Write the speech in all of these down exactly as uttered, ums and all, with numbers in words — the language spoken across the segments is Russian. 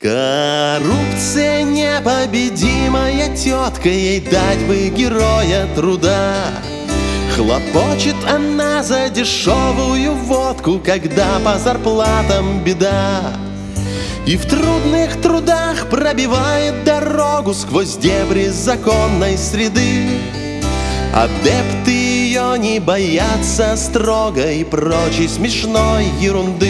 Коррупция непобедимая тетка, ей дать бы героя труда. Хлопочет она за дешевую водку, когда по зарплатам беда. И в трудных трудах пробивает дорогу сквозь дебри законной среды. Адепты ее не боятся строгой и прочей смешной ерунды.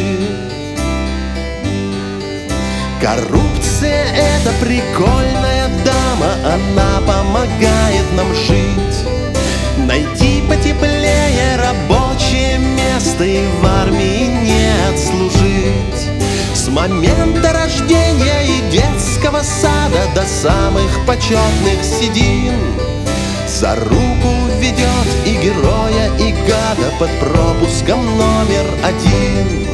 Коррупция — это прикольная дама, она помогает нам жить, найти потеплее рабочее место и в армии не отслужить. С момента рождения и детского сада до самых почетных седин за руку ведет и героя, и гада под пропуском номер один.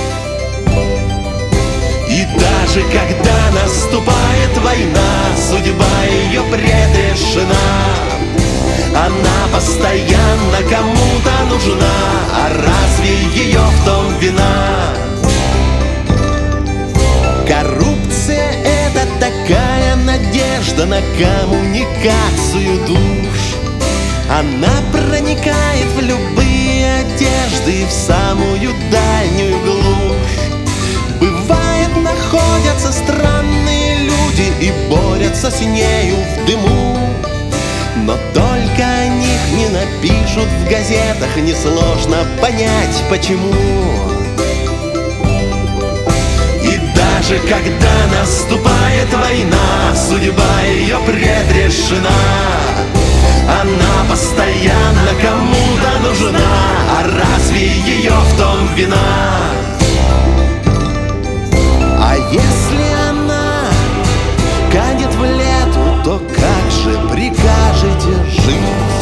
И даже когда наступает война, судьба ее предрешена, она постоянно кому-то нужна, а разве ее в том вина? Коррупция — это такая надежда на коммуникацию душ. Она проникает в любые одежды и в самую дальнюю глушь. Бывает, находятся странные люди и борются с нею в дыму, но только о них не напишут в газетах, несложно понять почему. И даже когда наступает война, судьба ее предрешена, она постоянно кому-то нужна, а разве ее в том вина? А если она канет в лету, то как же прикажете жить?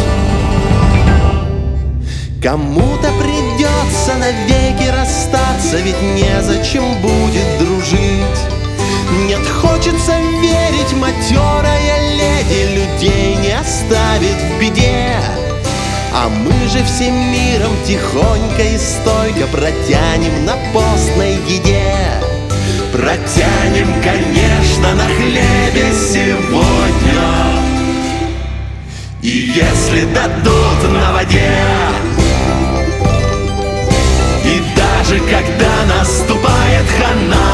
Кому-то придется навеки расстаться, ведь незачем будет дружить. Нет, хочется верить, матерая леди людей не оставит в беде. А мы же всем миром тихонько и стойко протянем на постной еде. Протянем, конечно, на хлебе сегодня, и если дадут на воде. И даже когда наступает хана,